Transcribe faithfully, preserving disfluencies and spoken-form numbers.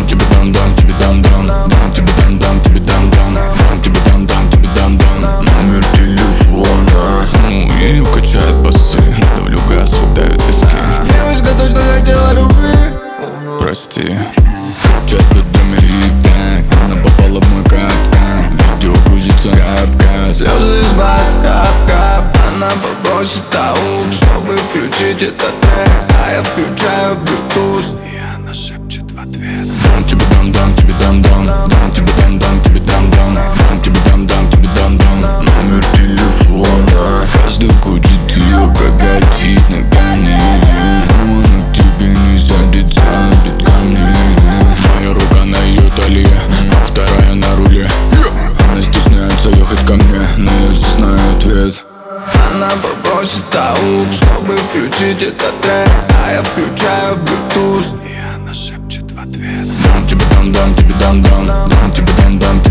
тебе дам, дам тебе дам, дам, дам тебе дам, дам тебе дам, дам, дам тебе дам, дам тебе дам, дам. Номер телефона. Ну и качает басы, давлю газ, выдают виски. Девочка точно хотела любви, Прости. Чат под номер так, она попала в мой капкан. Видео грузится кап-кап. слезы из глаз, кап-кап. Она попросит аук, чтобы включить этот трек, а я включаю Bluetooth, и она шепчет в ответ: дам тебе дам, дам тебе дам, дам, дам тебе дам, дам тебе дам, дам, дам тебе дам, дам тебе дам, дам. Номер телефона. Каждый хочет ее прокатить ногами, но она к тебе не садится, садит ко мне. Моя рука на ее талии, а вторая на руле. Она стесняется ехать ко мне, но я же знаю ответ. Она попросит аук, чтобы включить этот трек, а я включаю Bluetooth, и она шепчет в ответ: дам тебе дам, дам тебе дам, дам, дам тебе дам, дам